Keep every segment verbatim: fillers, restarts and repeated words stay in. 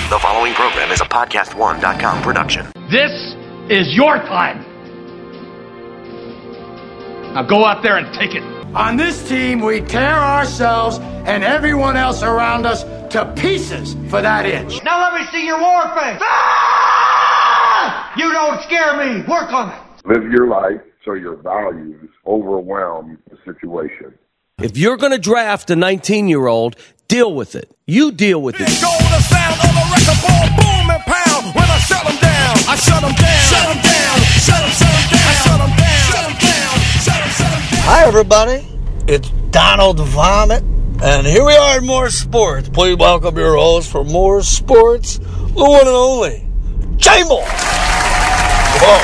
The following program is a podcast one dot com production. This is your time. Now go out there and take it. On this team, we tear ourselves and everyone else around us to pieces for that inch. Now let me see your war face. Ah! You don't scare me. Work on it. Live your life so your values overwhelm the situation. If you're going to draft a nineteen-year-old, deal with it. You deal with it. Go the sound of a record ball, boom and pound. When I shut them down, I shut them down. Shut them down. Shut them, shut them down. I shut them down. Shut them down. Shut them, shut them down. Hi, everybody. It's Donald Vomit, and here we are in More Sports. Please welcome your host for More Sports, the one and only, J-Mo. Whoa.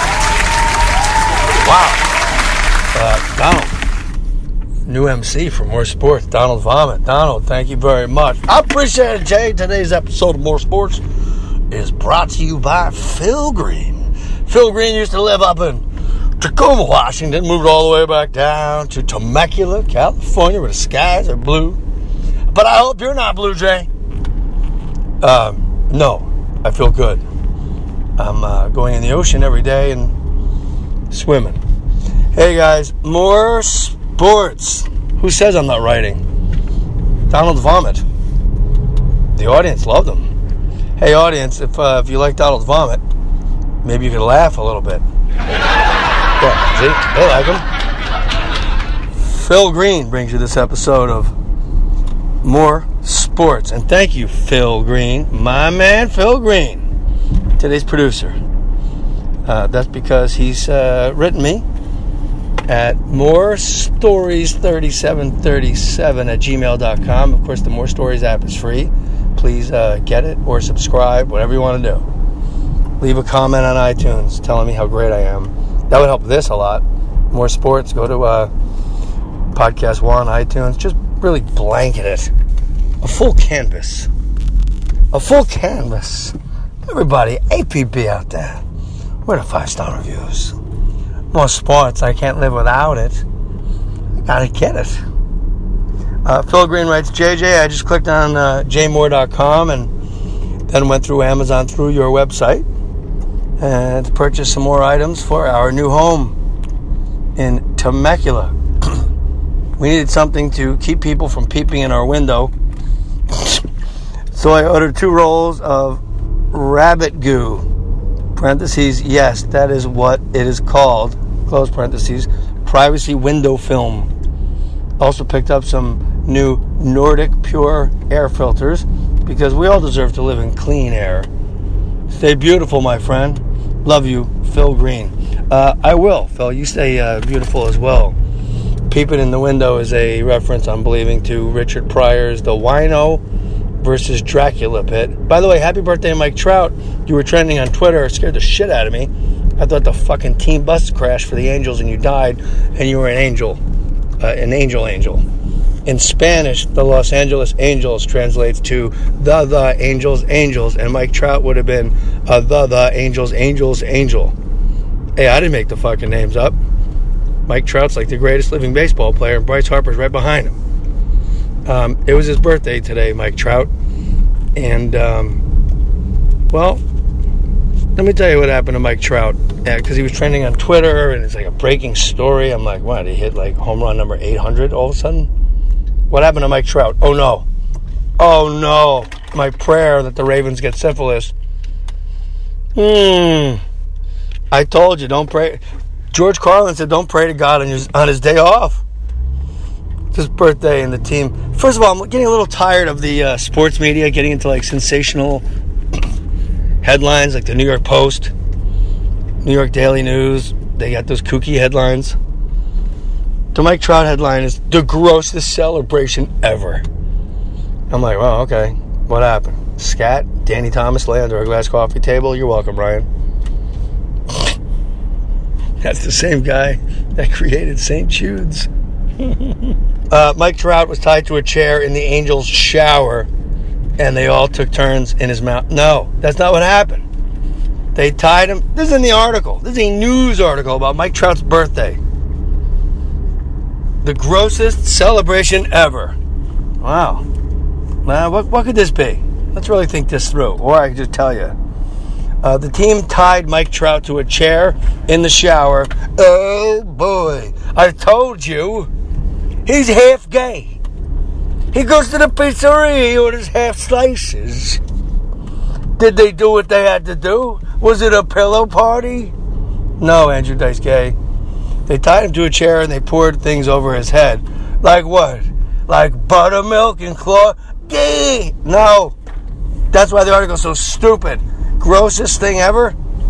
Wow. Uh, Donald. New M C for More Sports, Donald Vomit. Donald, thank you very much. I appreciate it, Jay. Today's episode of More Sports is brought to you by Phil Green. Phil Green used to live up in Tacoma, Washington, moved all the way back down to Temecula, California, where the skies are blue. But I hope you're not blue, Jay. Um, no, I feel good. I'm uh, going in the ocean every day and swimming. Hey, guys, More Sports. Sports. Who says I'm not writing? Donald Vomit. The audience loved him. Hey, audience, if uh, if you like Donald Vomit, maybe you could laugh a little bit. Yeah, see? They like him. Phil Green brings you this episode of More Sports. And thank you, Phil Green. My man, Phil Green. Today's producer. Uh, that's because he's uh, written me at more stories thirty-seven thirty-seven at gmail dot com. Of course, the More Stories app is free. Please uh, get it or subscribe, whatever you want to do. Leave a comment on iTunes telling me how great I am. That would help this a lot. More Sports, go to uh, Podcast One, iTunes. Just really blanket it. A full canvas. A full canvas. Everybody, A P B out there. Where are the five-star reviews? More Sports, I can't live without it. I gotta get it. Uh, Phil Green writes, J J, I just clicked on uh, j more dot com and then went through Amazon through your website and to purchase some more items for our new home in Temecula. We needed something to keep people from peeping in our window. So I ordered two rolls of rabbit goo. Parentheses, yes, that is what it is called. Close parentheses, privacy window film. Also picked up some new Nordic Pure air filters because we all deserve to live in clean air. Stay beautiful, my friend. Love you, Phil Green. Uh, I will, Phil. You stay uh, beautiful as well. Peeping in the window is a reference, I'm believing, to Richard Pryor's The Wino versus Dracula bit. By the way, happy birthday, Mike Trout. You were trending on Twitter. It scared the shit out of me. I thought the fucking team bus crashed for the Angels and you died and you were an angel. Uh, an angel angel. In Spanish, the Los Angeles Angels translates to the the Angels Angels, and Mike Trout would have been uh, the the Angels Angels Angel. Hey, I didn't make the fucking names up. Mike Trout's like the greatest living baseball player and Bryce Harper's right behind him. Um, it was his birthday today, Mike Trout. And, um, well, let me tell you what happened to Mike Trout. Yeah, because he was trending on Twitter, and it's like a breaking story. I'm like, what, he hit like home run number eight hundred all of a sudden? What happened to Mike Trout? Oh, no. Oh, no. My prayer that the Ravens get syphilis. Hmm. I told you, don't pray. George Carlin said, don't pray to God on his, on his day off. It's his birthday and the team. First of all, I'm getting a little tired of the uh, sports media getting into like sensational headlines like the New York Post, New York Daily News. They got those kooky headlines. The Mike Trout headline is the grossest celebration ever. I'm like, well, okay. What happened? Scat, Danny Thomas lay under a glass coffee table. You're welcome, Ryan. That's the same guy that created Saint Jude's. uh, Mike Trout was tied to a chair in the Angels' shower, and they all took turns in his mouth. No, that's not what happened. They tied him. This is in the article. This is a news article about Mike Trout's birthday. The grossest celebration ever. Wow. Uh, what, what could this be? Let's really think this through. Or I can just tell you. Uh, the team tied Mike Trout to a chair in the shower. Oh, boy. I told you. He's half gay. He goes to the pizzeria, he orders half slices. Did they do what they had to do? Was it a pillow party? No, Andrew Dice Gay. They tied him to a chair and they poured things over his head. Like what? Like buttermilk and claw? Gay! No. That's why the article's so stupid. Grossest thing ever.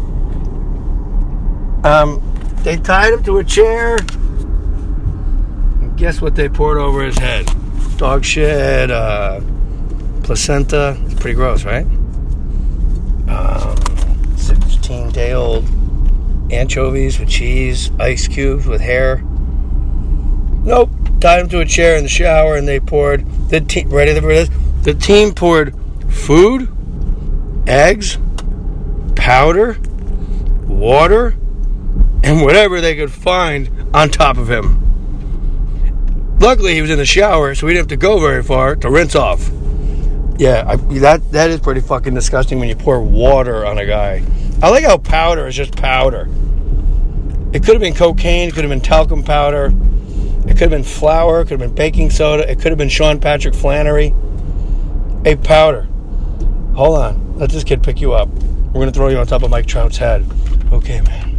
Um, they tied him to a chair. And guess what they poured over his head? Dog shit, uh, placenta. It's pretty gross, right? Um, sixteen-day-old anchovies with cheese, ice cubes with hair. Nope. Tied him to a chair in the shower, and they poured the team. Ready for this? The team poured food, eggs, powder, water, and whatever they could find on top of him. Luckily, he was in the shower, so we didn't have to go very far to rinse off. Yeah, I, that that is pretty fucking disgusting when you pour water on a guy. I like how powder is just powder. It could have been cocaine. It could have been talcum powder. It could have been flour. It could have been baking soda. It could have been Sean Patrick Flannery. Hey, powder. Hold on. Let this kid pick you up. We're going to throw you on top of Mike Trout's head. Okay, man.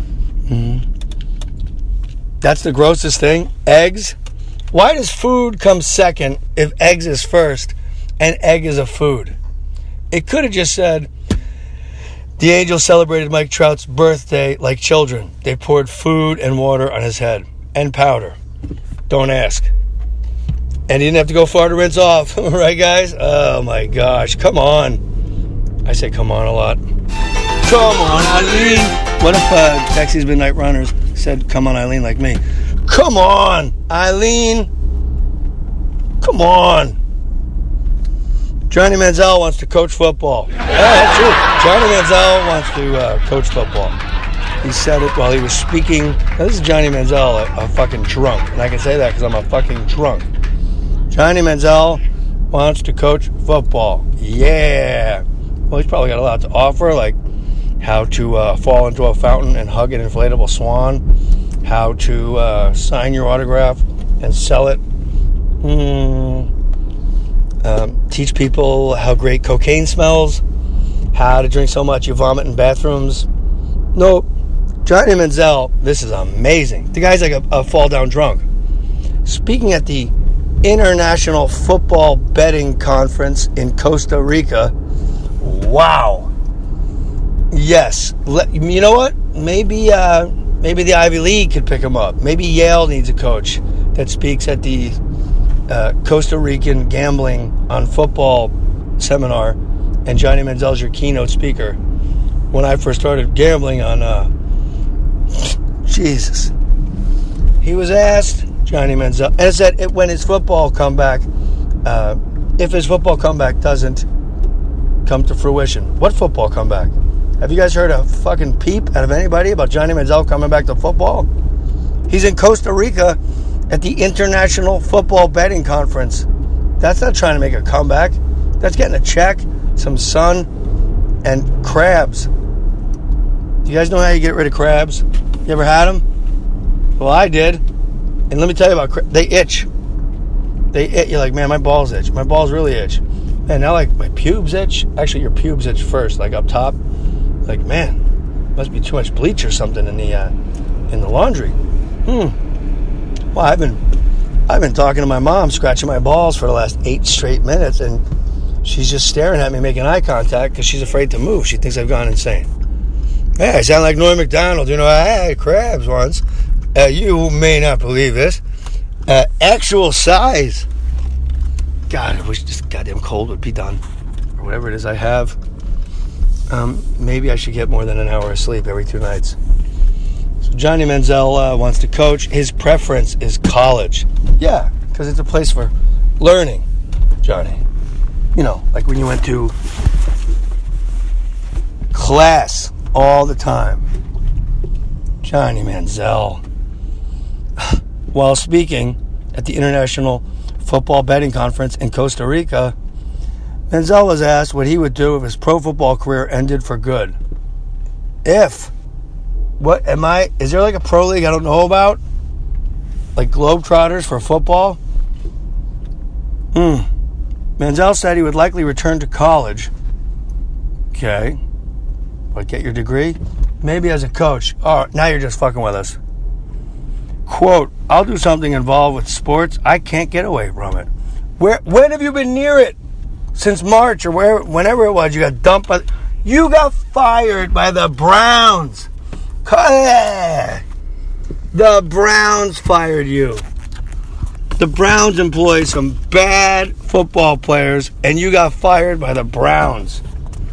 Mm-hmm. That's the grossest thing. Eggs. Why does food come second if eggs is first and egg is a food? It could have just said, the Angels celebrated Mike Trout's birthday like children. They poured food and water on his head and powder. Don't ask. And he didn't have to go far to rinse off. Right, guys? Oh, my gosh. Come on. I say come on a lot. Come on, Eileen. What if uh, Taxi's Midnight Runners said come on, Eileen, like me? Come on, Eileen. Come on. Johnny Manziel wants to coach football. Yeah, that's true. Johnny Manziel wants to uh, coach football. He said it while he was speaking. Now, this is Johnny Manziel, a, a fucking drunk. And I can say that because I'm a fucking drunk. Johnny Manziel wants to coach football. Yeah. Well, he's probably got a lot to offer, like how to uh, fall into a fountain and hug an inflatable swan, how to uh, sign your autograph and sell it, mm. um, teach people how great cocaine smells, how to drink so much you vomit in bathrooms. Nope. Johnny Manziel, this is amazing. The guy's like a, a fall-down drunk. Speaking at the International Football Betting Conference in Costa Rica, wow. Yes. Let, you know what? Maybe uh, maybe the Ivy League could pick him up. Maybe Yale needs a coach that speaks at the uh, Costa Rican Gambling on Football seminar, and Johnny Manziel's your keynote speaker. When I first started gambling on, uh, Jesus, he was asked, Johnny Manziel, and it said it, when his football comeback, uh, if his football comeback doesn't come to fruition. What football comeback? Have you guys heard a fucking peep out of anybody about Johnny Manziel coming back to football? He's in Costa Rica at the International Football Betting Conference. That's not trying to make a comeback. That's getting a check, some sun, and crabs. Do you guys know how you get rid of crabs? You ever had them? Well, I did. And let me tell you about crabs. They itch. They itch. You're like, man, my balls itch. My balls really itch. And now, like, my pubes itch. Actually, your pubes itch first, like up top. Like, man, must be too much bleach or something in the uh, in the laundry. Hmm. Well, I've been I've been talking to my mom, scratching my balls for the last eight straight minutes, and she's just staring at me, making eye contact because she's afraid to move. She thinks I've gone insane. Hey, I sound like Norm Macdonald. You know, I had crabs once. Uh, you may not believe this. Uh, actual size. God, I wish this goddamn cold would be done. Or whatever it is I have. Um, maybe I should get more than an hour of sleep every two nights. So Johnny Manziel uh, wants to coach. His preference is college. Yeah, because it's a place for learning, Johnny. You know, like when you went to class all the time. Johnny Manziel. While speaking at the International Football Betting Conference in Costa Rica, Manziel was asked what he would do if his pro football career ended for good. If. What am I? Is there like a pro league I don't know about? Like Globetrotters for football? Hmm. Manziel said he would likely return to college. Okay. What, get your degree? Maybe as a coach. Oh, now you're just fucking with us. Quote, I'll do something involved with sports. I can't get away from it. Where? When have you been near it? Since March or where, whenever it was, you got dumped by... You got fired by the Browns. The Browns fired you. The Browns employed some bad football players, and you got fired by the Browns.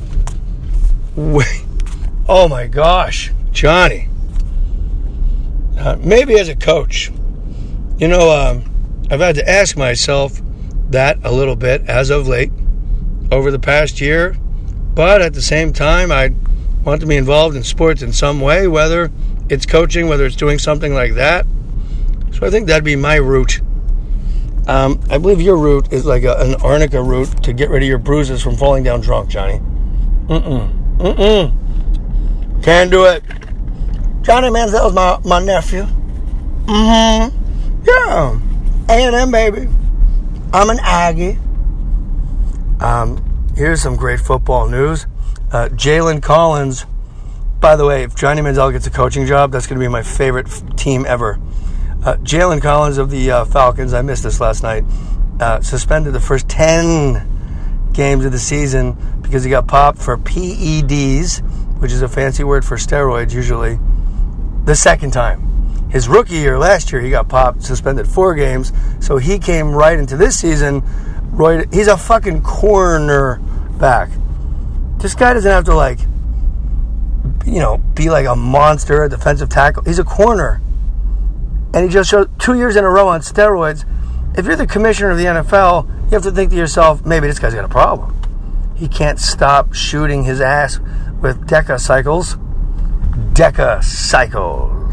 Wait. Oh my gosh, Johnny. Uh, maybe as a coach. You know, um, I've had to ask myself that a little bit as of late, over the past year. But at the same time, I want to be involved in sports in some way, whether it's coaching, whether it's doing something like that. So I think that'd be my route. Um, I believe your route is like a, an arnica route to get rid of your bruises from falling down drunk, Johnny. Mm-mm. Mm-mm. Can't do it. Johnny Manziel's my, my nephew. Mm-hmm. Yeah. A and M, baby. I'm an Aggie. Um, here's some great football news. Uh, Jalen Collins. By the way, if Johnny Manziel gets a coaching job, that's going to be my favorite f- team ever. Uh, Jalen Collins of the uh, Falcons, I missed this last night, uh, suspended the first ten games of the season because he got popped for P E Ds, which is a fancy word for steroids usually, the second time. His rookie year last year, he got popped, suspended four games, so he came right into this season. Roy, he's a fucking cornerback. This guy doesn't have to, like, you know, be like a monster, a defensive tackle. He's a corner. And he just showed two years in a row on steroids. If you're the commissioner of the N F L, you have to think to yourself, maybe this guy's got a problem. He can't stop shooting his ass with Deca cycles. Deca cycles.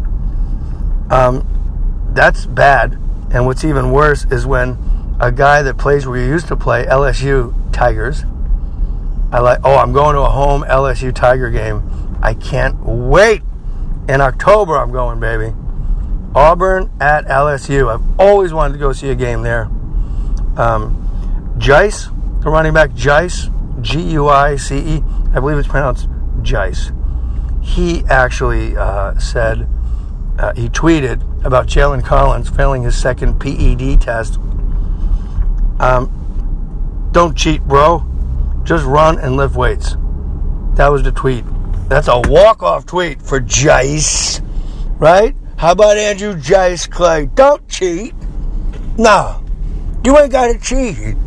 Um, that's bad. And what's even worse is when a guy that plays where you used to play, L S U Tigers, I like, oh, I'm going to a home L S U Tiger game. I can't wait. In October, I'm going, baby. Auburn at L S U. I've always wanted to go see a game there. Um, Jice, the running back, Jice, G U I C E, I believe it's pronounced Jice. He actually uh, said, uh, he tweeted about Jalen Collins failing his second P E D test. Um, don't cheat, bro. Just run and lift weights. That was the tweet. That's a walk-off tweet for Jice, right? How about Andrew Jice Clay? Don't cheat. No, you ain't got to cheat.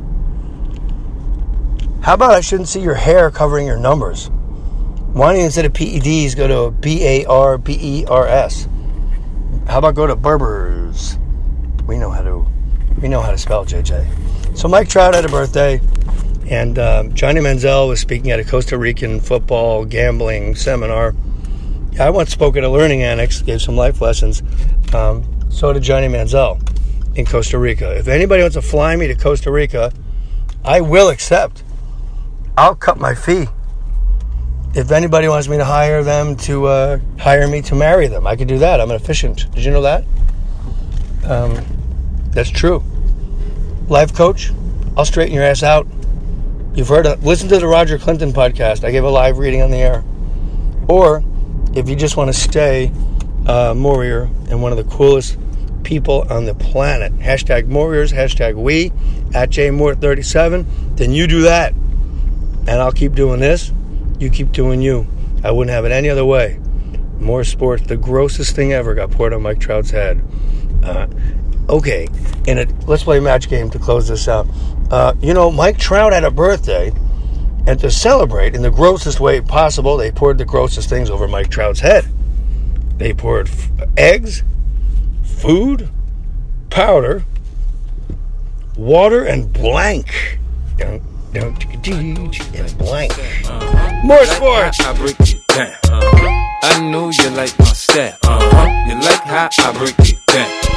How about I shouldn't see your hair covering your numbers? Why don't you, instead of P E Ds, go to B A R B E R S? How about go to Berbers? We know how to, we know how to spell, J J. So Mike Trout had a birthday, and um, Johnny Manziel was speaking at a Costa Rican football gambling seminar. I once spoke at a learning annex, gave some life lessons. Um, so did Johnny Manziel in Costa Rica. If anybody wants to fly me to Costa Rica, I will accept. I'll cut my fee. If anybody wants me to hire them to uh, hire me to marry them, I could do that. I'm an efficient. Did you know that? Um, that's true. Life coach, I'll straighten your ass out. You've heard of, listen to the Roger Clinton podcast. I gave a live reading on the air. Or if you just want to stay uh, Warrior and one of the coolest people on the planet, hashtag Warriors, hashtag we, at J Moore thirty-seven, then you do that. And I'll keep doing this. You keep doing you. I wouldn't have it any other way. More sports, the grossest thing ever got poured on Mike Trout's head. Uh, okay, and it, let's play a match game to close this out. Uh, you know, Mike Trout had a birthday, and to celebrate in the grossest way possible, they poured the grossest things over Mike Trout's head. They poured f- eggs, food, powder, water, and blank. Don't, don't, and blank. Uh-huh. More sports. I break it down. Uh-huh. I know you like my style. Uh-huh. You like how I break it down.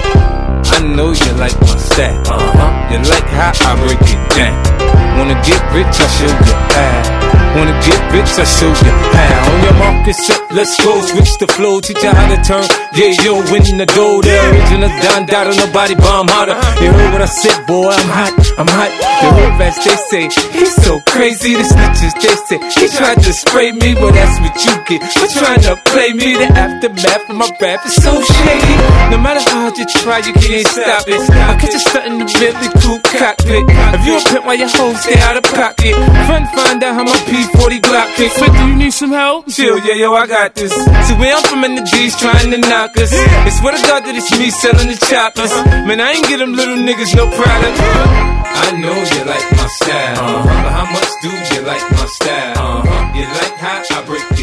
I know you like my style. Uh-huh. You like how I break it down. Wanna get rich, I show you how. Wanna get rich, I show you how. On your mark, get set, let's go. Switch the flow, teach you how to turn. Yeah, yo, win the dough. The original Don Dada, nobody bomb harder. You heard what I said, boy, I'm hot, I'm hot. The hood rats, they say, he's so crazy. The snitches, they say, he tried to spray me. Well, that's what you get for trying to play me. The aftermath of my rap is so shady. No matter how hard you try, you can't stop it. I catch you something in the really cool cockpit. If you a pimp while your hoes stay out of pocket, fun find out how my P forty Glock kicks. But do you need some help? Chill, yeah, yo, I got this. See, where I'm from in the D's trying to knock us. It's swear to God that it's me selling the choppers. Man, I ain't get them little niggas no product. I know you like my style, uh-huh. But how much do you like my style? Uh-huh. You like how I break it